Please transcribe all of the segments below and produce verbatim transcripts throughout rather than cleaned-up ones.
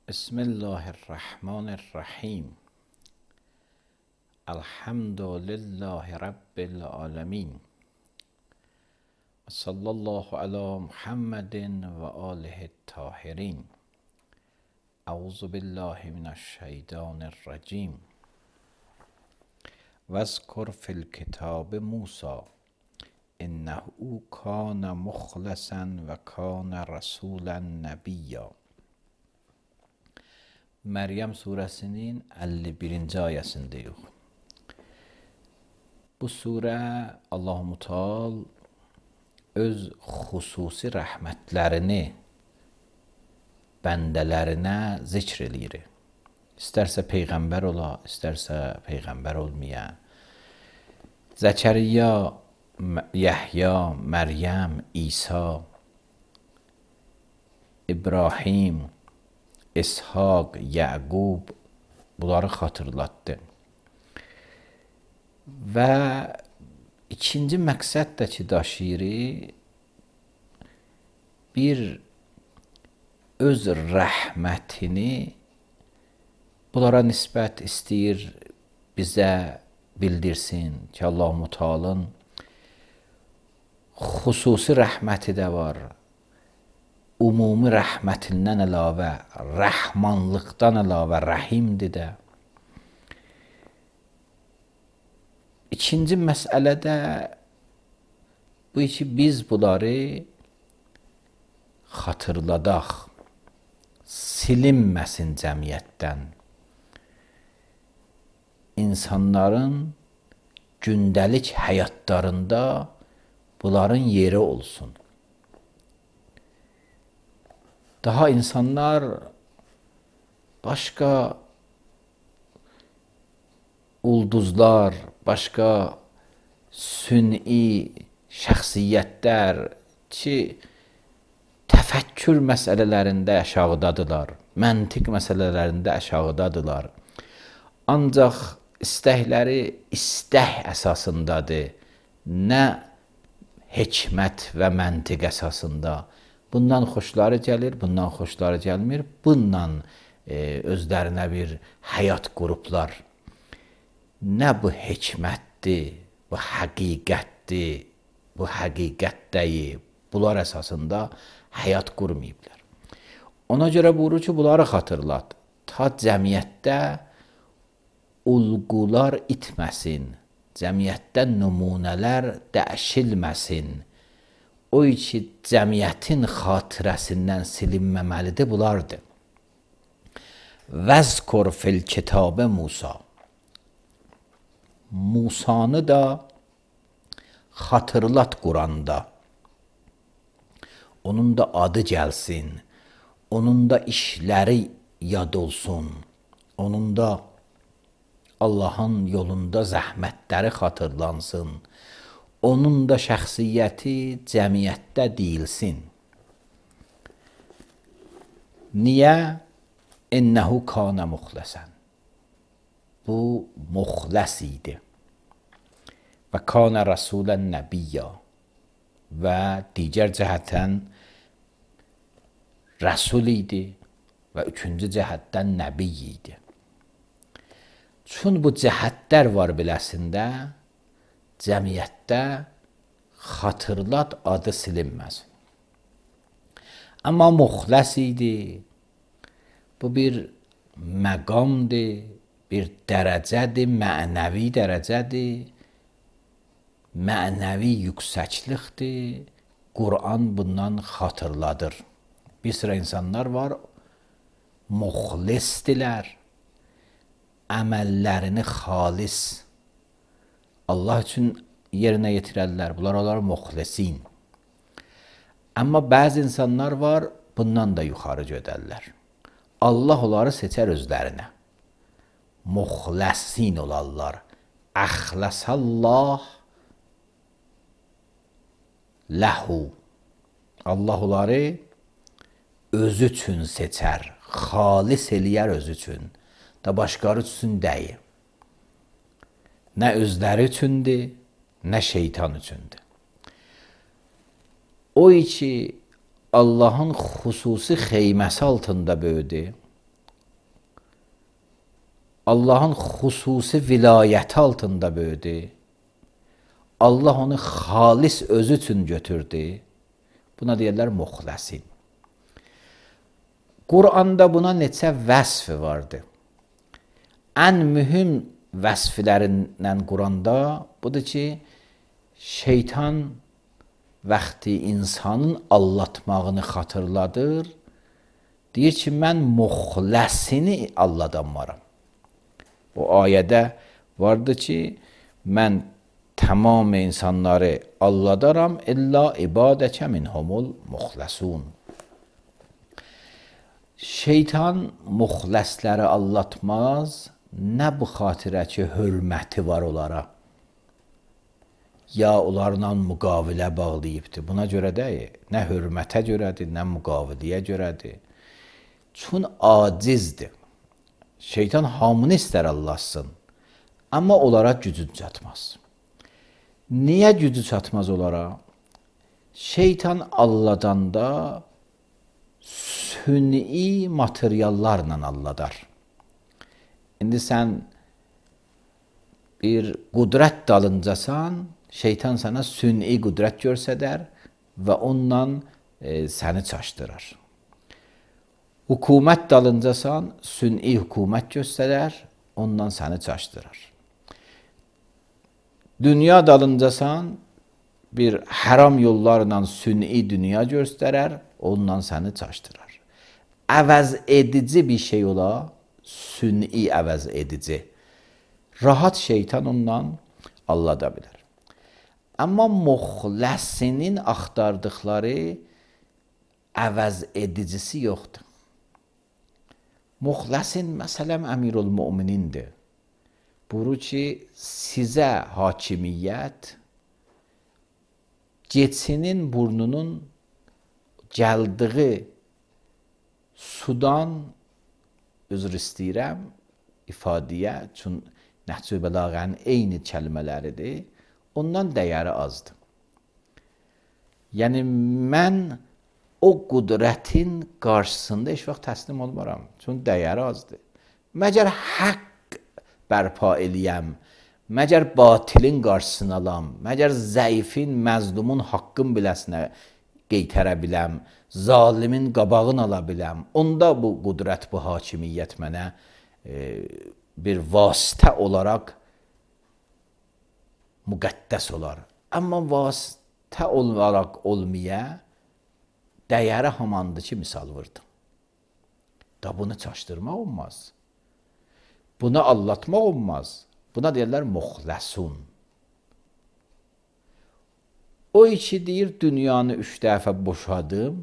بسم الله الرحمن الرحیم. الحمد لله رب العالمین. صلی الله علی محمد و آله الطاهرین. اعوذ بالله من الشیطان الرجیم. واذکر فی الکتاب موسی انه کان مخلصا و کان رسولا نبیا. Məryəm surəsinin əlli birinci ayəsindəyik. Bu surə Allah-u Teala öz xüsusi rəhmətlərini bəndələrinə zikr eləyir. İstərsə peyğəmbər ola, istərsə peyğəmbər olmaya. Zəkəriyya, Yəhya, Məryəm, İsa, İbrahim, İshaq, Yəqub bunları xatırlatdı. Və ikinci məqsəd də ki daşıyır, bir öz rəhmətini bunlara nisbət istəyir, bizə bildirsin ki, Allah-u Teala'nın xüsusi rəhməti də var. Umumi rəhmətindən əlavə, rəhmanlıqdan əlavə rəhimdir də. İkinci məsələ də bu ki, biz bunları xatırladaq, silinməsin cəmiyyətdən. İnsanların gündəlik həyatlarında bunların yeri olsun. Daha insanlar başqa ulduzlar, başqa sünni şəxsiyyətlər ki, təfəkkür məsələlərində aşağıdadılar, məntiq məsələlərində aşağıdadılar. Ancaq istəkləri istək əsasındadır, nə hikmət və məntiq əsasında. Bundan xoşları gəlir, bundan xoşları gəlmir. Bundan e, özlərinə bir həyat qurublar. Nə bu hikmətdir, bu həqiqətdir, bu həqiqətdəyi. Bunlar əsasında həyat qurmayıblar. Ona görə buyurur ki, bunları xatırlat. Ta cəmiyyətdə ulqular itməsin, cəmiyyətdə nümunələr dəyişilməsin. O ki, cəmiyyətin xatirəsindən silinməməlidir, bunlardır. Vəzkur fil kitabə Musa. Musanı da xatırlat Quranda. Onun da adı gəlsin, onun da işləri yad olsun, onun da Allahın yolunda zəhmətləri xatırlansın. Onun da şəxsiyyəti cəmiyyətdə deyilsin. Niyə? İnnəhu kana muxləsən. Bu muxləs idi. Və kana rasulən nəbiyyə. Və digər cəhətdən rəsul idi və üçüncü cəhətdən nəbiy idi. Çün bu cəhətlər var biləsində, cəmiyyətdə xatırlat adı silinməz. Amma muxləs idi, bu bir məqamdır, bir dərəcədir, mənəvi dərəcədir, mənəvi yüksəklikdir. Quran bundan xatırladır. Bir sıra insanlar var, muxlisdirlər, əməllərini xalis Allah üçün yerinə yetirərlər. Bunlar onlar muxlisin. Amma bəzi insanlar var, bundan da yuxarı gedərlər. Allah onları seçər özlərinə. Muxləsin olarlar. Əxləsəllah ləhu. Allah onları özü üçün seçər. Xalis eləyər özü üçün. Da başqaları üçün deyil. Nə özləri üçündür, nə şeytan üçündür. O ki, Allahın xüsusi xeyməsi altında böyüdü. Allahın xüsusi vilayəti altında böyüdü. Allah onu xalis özü üçün götürdü. Buna deyirlər muxləsin. Quranda buna neçə vəsf vardı. Ən mühüm vəsflərindən Quranda budur ki, şeytan vaxtı insanın aldatmağını xatırladır. Deyir ki, mən muxləsini aldadanmaram. O ayədə vardı ki, mən tamam insanları aldadaram, illa ibadəkə minhumul muxləsun. Şeytan muxləsləri aldatmaz, nə bu xatirə ki, hörməti var onlara. Ya onlarla müqavilə bağlayıbdır. Buna görə deyil, nə hörmətə görədir, nə müqaviliyə görədir. Çün acizdir. Şeytan hamını istər Allahsın, amma onlara gücü çatmaz. Niyə gücü çatmaz onlara? Şeytan alladanda sünni materiallarla alladar. İndi sən bir qudrət dalıncasan, şeytan sana sünni qudrət görsədər və onunla e, səni çaşdırar. Hükümət dalıncasan, sünni hükümət göstərər, ondan səni çaşdırar. Dünya dalıncasan, bir haram yollarla sünni dünya göstərər, ondan səni çaşdırar. Əvəz edici bir şey ola, sünni əvəz edici. Rahat şeytan ondan allada bilər. Amma muxləsinin axtardıqları əvəz edicisi yoxdur. Muxləsin məsələm Əmirul Möminindir. Buyurur ki, sizə hakimiyyət geçinin burnunun gəldiği sudan üzr istəyirəm ifadəyə, çün Nəhcü Bəlağənin eyni kəlmələridir, ondan dəyəri azdır. Yəni, mən o qudrətin qarşısında heç vaxt təslim olmaram. Çünki dəyəri azdır. Məgər haqq bərpa eləyəm, məgər batilin qarşısını alam, məgər zəifin, məzlumun haqqın biləsinə qeytərə biləm, zalimin qabağını ala biləm. Onda bu qudrət, bu hakimiyyət mənə e, bir vasitə olaraq müqəddəs olar. Amma vasitə olaraq olmaya dəyəri hamandır ki, misal vurdu. Da bunu çaşdırmaq olmaz. Buna allatmaq olmaz. Buna deyirlər muxləsun. O iki deyir, dünyanı üç dəfə boşadım.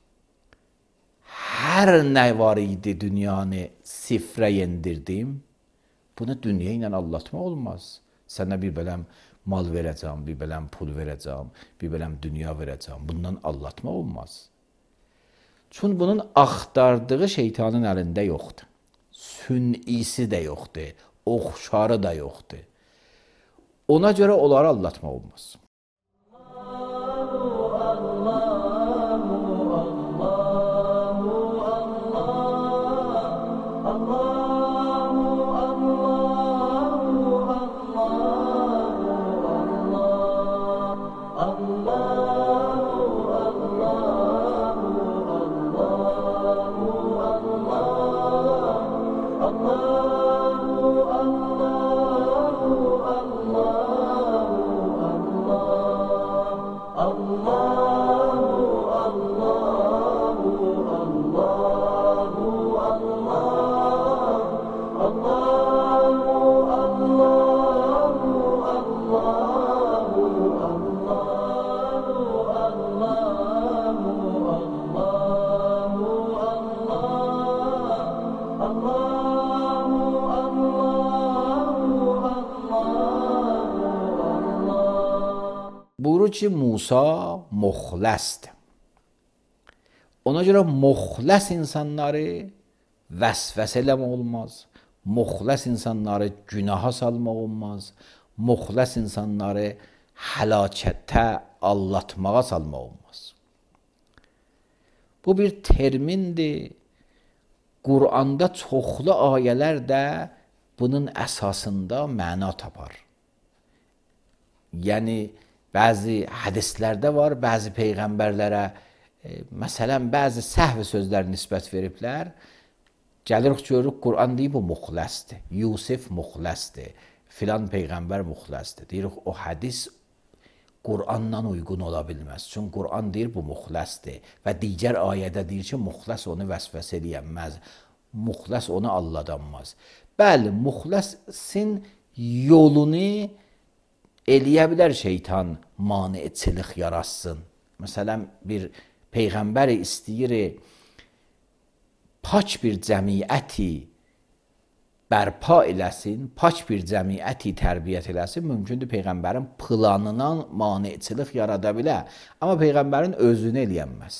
Hər nə var idi dünyanı sifrə yendirdim. Buna dünya ilə allatmaq olmaz. Sənə bir bələm mal verəcəm, bir bələm pul verəcəm, bir bələm dünya verəcəm. Bundan allatmaq olmaz. Çünki bunun axtardığı şeytanın əlində yoxdur. Sünnisi də yoxdur, oxşarı da yoxdur. Ona görə onları allatmaq olmaz. Buyurur ki, Musa muxləsdir. Ona görə muxləs insanları vəsvəsə eləmək olmaz. Muxləs insanları günaha salmaq olmaz. Muxləs insanları həlakətə, allatmağa salmaq olmaz. Bu bir termindir. Quranda çoxlu ayələr də bunun əsasında məna tapar. Yəni bəzi hədislərdə var, bəzi peyğəmbərlərə e, məsələn bəzi səhv sözlər nisbət veriblər. Gəlirik görürük Quran deyir bu muxləsdir. Yusif muxləsdir. Filan peyğəmbər muxləsdir. Deyirik o hədis Quranla uyğun ola bilməz. Çünki Quran deyir bu muxləsdir və digər ayədə deyir ki, muxləs onu vəsvəsə eləyənməz. Muxləs onu aldadanmaz. Bəli, muxləsin yolunu eləyə bilər şeytan, maniçilik yaratsın. Məsələn, bir peyğəmbər istəyir pak bir cəmiyyəti bərpa eləsin, pak bir cəmiyyəti tərbiyyət eləsin, mümkündür peyğəmbərin planından maniçilik yarada bilər. Amma peyğəmbərin özünü eləyənməz.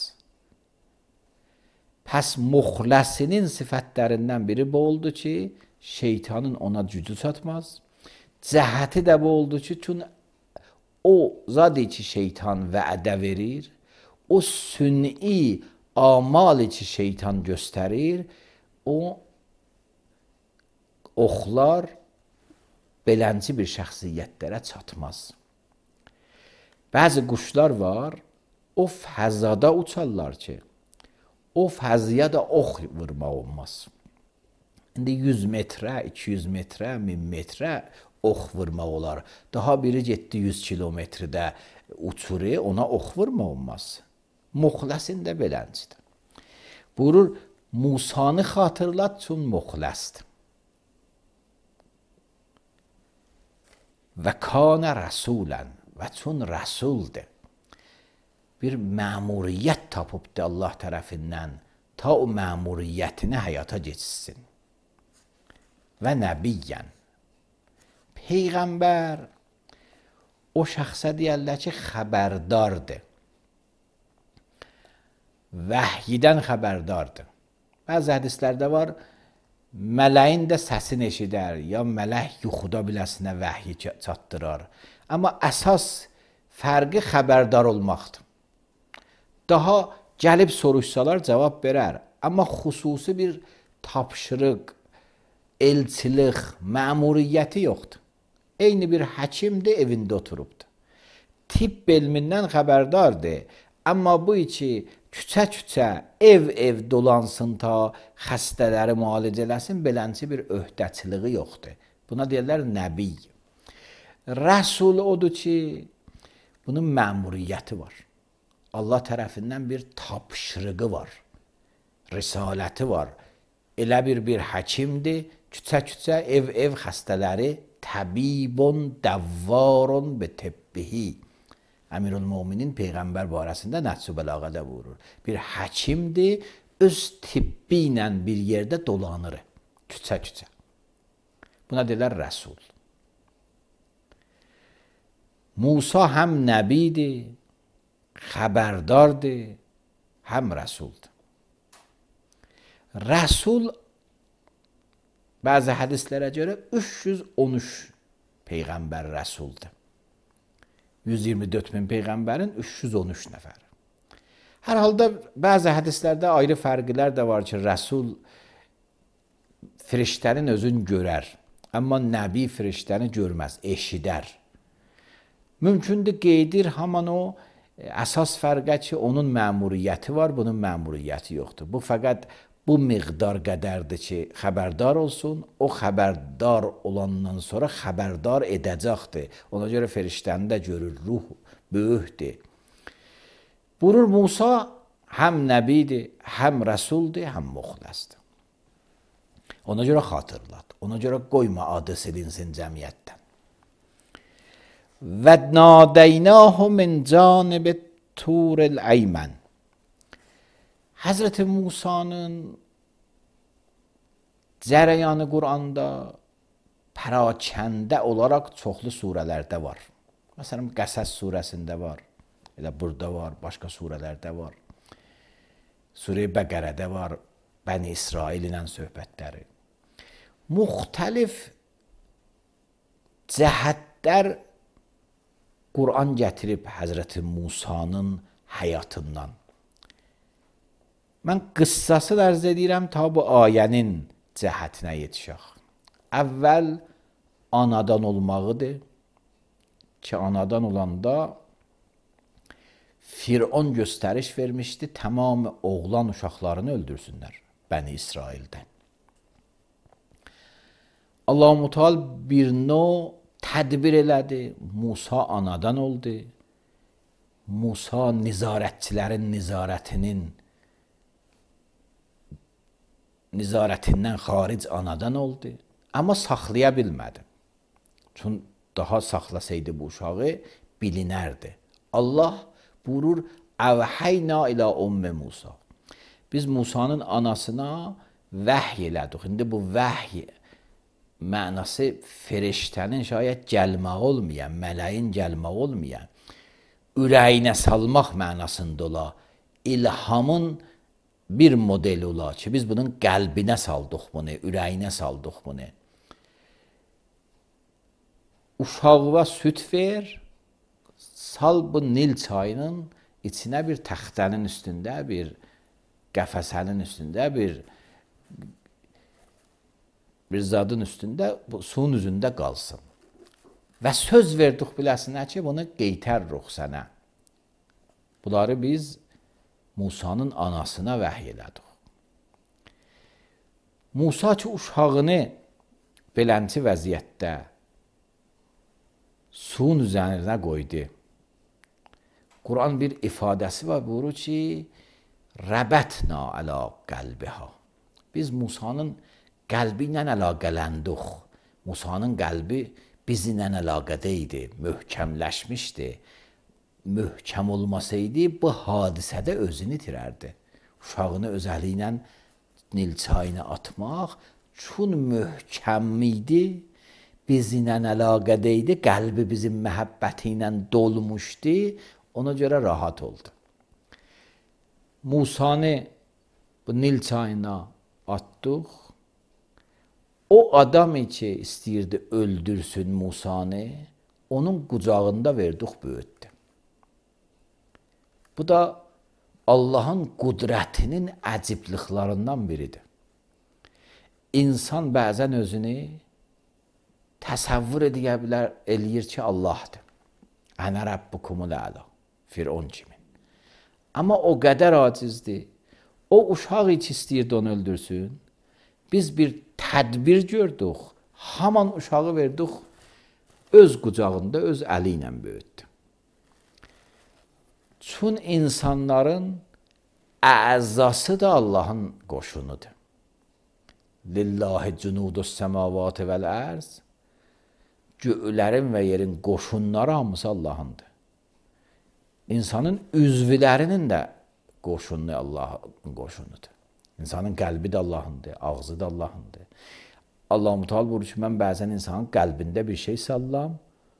Pəs muxləsinin sifətlərindən biri bu oldu ki, şeytanın ona gücü çatmaz. Cəhəti də bu oldu ki, çünki o zadı ki şeytan vədə verir, o sünni amali ki şeytan göstərir, o oxlar belənci bir şəxsiyyətlərə çatmaz. Bəzi quşlar var, o fəzada uçarlar ki, o fəziyə də ox vurmaq olmaz. İndi yüz metrə, iki yüz metrə, min metrə ox vurmaq olar. Daha biri getdi yüz kilometrdə uçuru, ona ox vurmaq olmaz. Muxləsin də beləncidir. Buyurur, Musanı xatırlat çün muxləsdir. Və kanə rəsulən və çün rəsuldir. Bir məmuriyyət tapıbdır Allah tərəfindən ta o məmuriyyətini həyata geçsin. Və nəbiyyən. Peyğəmbər o şəxsə deyərlər ki, xəbərdardır. Vəhyidən xəbərdardır. Bəzi hədislərdə var, mələyin də səsini eşidər, ya mələk yuxuda biləsinə vəhyi çatdırar. Amma əsas fərqi xəbərdar olmaqdır. Daha gəlib soruşsalar cavab verər. Amma xüsusi bir tapşırıq, elçilik, məmuriyyəti yoxdur. Eyni bir həkimdir, evində oturubdur. Tibb elmindən xəbərdardır. Amma bu iki küçə-küçə, ev-ev dolansın ta xəstələri müalicə eləsin, belənci bir öhdəçiliği yoxdur. Buna deyirlər nəbi. Rəsul odur ki, bunun məmuriyyəti var. Allah tərəfindən bir tapşırığı var. Risaləti var. Elə bir bir həkimdir, küçə-küçə, ev-ev xəstələri təbibun dəvvarun bi tibbihi. Əmirül-Müminin Peyğəmbər barəsində Nəhcü Bəlağədə buyurur. Bir həkimdir, öz tibbi ilə bir yerdə dolanır, küçə-küçə. Buna deyirlər Rəsul. Musa həm nəbidir, xəbərdardır, həm Rəsuldur. Rəsul bəzi hədislərə görə üç yüz on üç Peyğəmbər Rəsuldur. yüz iyirmi dörd min Peyğəmbərin üç yüz on üç nəfər. Hər halda bəzi hədislərdə ayrı fərqlər də var ki, Rəsul firiştənin özünü görər. Amma Nəbi firiştəni görməz, eşidər. Mümkündür qeydir, haman o əsas fərqə ki, onun məmuriyyəti var, bunun məmuriyyəti yoxdur. Bu fəqət bu miqdar qədərdir ki, xəbərdar olsun, o xəbərdar olandan sonra xəbərdar edəcəkdir. Ona görə firiştəni də görür, ruh böyükdir. Buyurur, Musa həm nəbidir, həm rəsuldir, həm muxləsdir. Ona görə xatırlat, ona görə qoyma adı silinsin cəmiyyətdən. Və nadəynahu min canib turil əymən. Həzrəti Musanın cərəyanı Quranda pərakəndə olaraq çoxlu surələrdə var. Məsələn, Qəsəs surəsində var, elə burada var, başqa surələrdə var. Surə-i Bəqərədə var, Bəni İsrail ilə söhbətləri. Müxtəlif cəhətlər Quran gətirib Həzrəti Musanın həyatından. Mən qıssası ərz edirəm ta bu ayənin cəhətinə yetişək. Əvvəl anadan olmağıdır ki, anadan olanda Firon göstəriş vermişdi, tamamı oğlan uşaqlarını öldürsünlər Bəni İsraildən. Allah-u Teala bir növ tədbir elədi, Musa anadan oldu. Musa nizarətçilərin nizarətinin nizarətindən xaric anadan oldu. Amma saxlaya bilmədi. Çünki daha saxlasaydı bu uşağı bilinərdi. Allah buyurur, əvhəyna ilə ümmə Musa. Biz Musanın anasına vəhy elədik. İndi bu vəhy mənası feriştənin şayət gəlməyi olmayan, mələyin gəlməyi olmayan, ürəyinə salmaq mənasında ola, ilhamın bir modeli ola ki, biz bunun qəlbinə saldıq bunu, ürəyinə saldıq bunu. Uşağıva süt ver, sal bu Nil çayının içinə bir təxtənin üstündə, bir qəfəsənin üstündə, bir bir zadın üstündə, bu suyun üzündə qalsın. Və söz verdik biləsinə ki, bunu qeytərruq sənə. Bunları biz Musanın anasına vəhy elədik. Musa ki, uşağını belənçi vəziyyətdə suyun üzərinə qoydu. Quran bir ifadəsi var, buyurur ki, rəbətna əla qəlbiha. Biz Musanın qəlbi ilə əlaqələndik. Musanın qəlbi bizimlə əlaqədə idi, möhkəmləşmişdi. Möhkəm olmasaydı, bu hadisədə özünü itirərdi. Uşağını özəli ilə Nil çayına atmaq, çün möhkəm idi, bizimlə əlaqədə idi, qəlbi bizim məhəbbəti ilə dolmuşdu, ona görə rahat oldu. Musanı bu Nil çayına atdıq. O adam ki, istəyirdi öldürsün Musanı, onun qucağında verdik, böyütdü. Bu da Allahın qudrətinin əcibliklərindən biridir. İnsan bəzən özünü təsəvvür edə bilər, eləyir ki, Allahdır. Ənə Rəbbukumul əla, Firon kimi. Amma o qədər acizdir. O uşaq ki, istəyirdi onu öldürsün. Biz bir tədbir gördük, haman uşağı verdik, öz qucağında, öz əli ilə böyütdü. Çün insanların əzası da Allahın qoşunudur. Lillahi cunudus semavati vel ərz. Göylərin və yerin qoşunları hamısı Allahındır. İnsanın üzvlərinin də qoşunu Allahın qoşunudur. İnsanın qəlbi də Allahındır, ağzı da Allahındır. Allah-u Teala buyurur ki, mən bəzən insanın qəlbində bir şey sallam,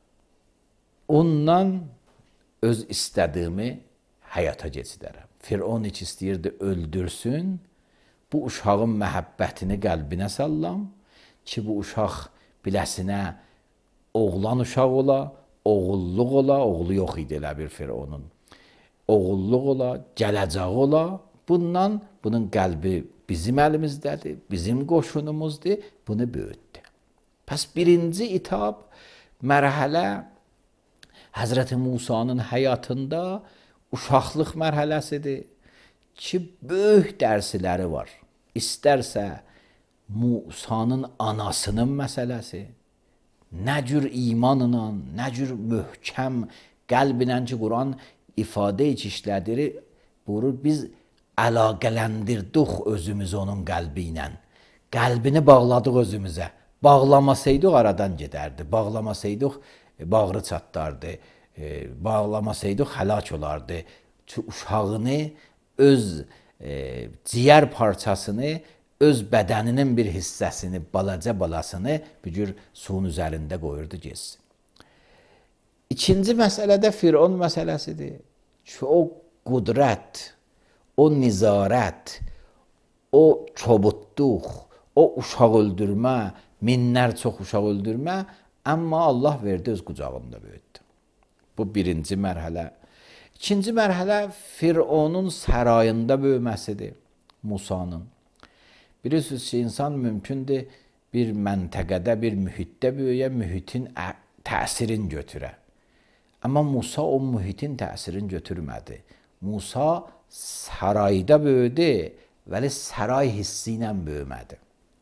ondan öz istədiyimi həyata keçirərəm. Firon heç istəyirdi öldürsün, bu uşağın məhəbbətini qəlbinə sallam ki, bu uşaq biləsinə oğlan uşaq ola, oğulluq ola, oğlu yox idi elə bir Fironun. Oğulluq ola, gələcək ola, bundan bunun qəlbi bizim əlimizdədir, bizim qoşunumuzdur, bunu böyütdü. Pəs birinci itab, mərhələ Həzrəti Musanın həyatında uşaqlıq mərhələsidir ki, böyük dərsləri var. İstərsə Musanın anasının məsələsi, nə cür imanla, nə cür möhkəm qəlbinə ki, Quran ifadə işlədir, buyurur, biz əlaqələndirdik özümüzü onun qəlbi ilə. Qəlbini bağladıq özümüzə. Bağlamasaydıq aradan gedərdi. Bağlamasaydıq bağrı çatdardı. Bağlamasaydıq həlak olardı. Uşağını, öz e, ciyər parçasını, öz bədəninin bir hissəsini, balaca balasını bir cür suyun üzərində qoyurdu gezsin. İkinci məsələ də Firon məsələsidir. Ki, o qudrət, o nizarət, o çobudluq, o uşaq öldürmə, minlər çox uşaq öldürmə, amma Allah verdi, öz qucağında böyütdü. Bu birinci mərhələ. İkinci mərhələ Fironun sarayında böyüməsidir, Musanın. Bilirsiniz ki, insan mümkündür, bir məntəqədə, bir mühitdə böyüyə, mühitin təsirin götürə. Amma Musa o mühitin təsirini götürmədi. Musa sarayda böyüdü, vəli saray hissi ilə böyümədi.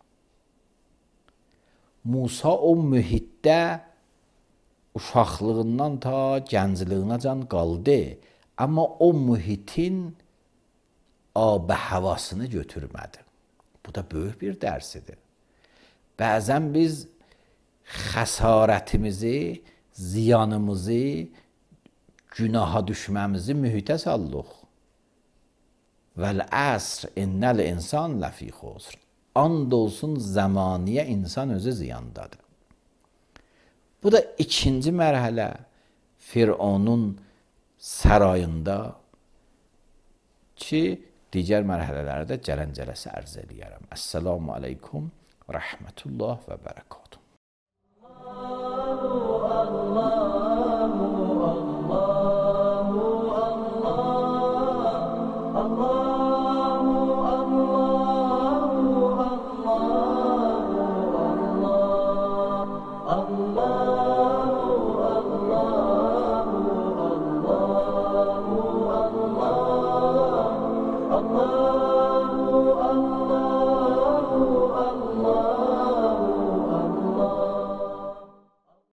Musa o mühitdə uşaqlığından ta gəncliyinə can qaldı. Amma o mühitin ab-ı havasını götürmədi. Bu da böyük bir dərsidir. Bəzən biz xəsarətimizi, ziyanımızı, günaha düşməmizi mühitə sallıq. Vəl-əsr innəl insan ləfi xusr. And olsun zamaniyə insan özü ziyandadır. Bu da ikinci mərhələ Fironun sarayında ki, digər mərhələlərdə gələn cələsə ərz eləyərəm. Əssəlamu aleykum və rəhmətullah və bərəkət.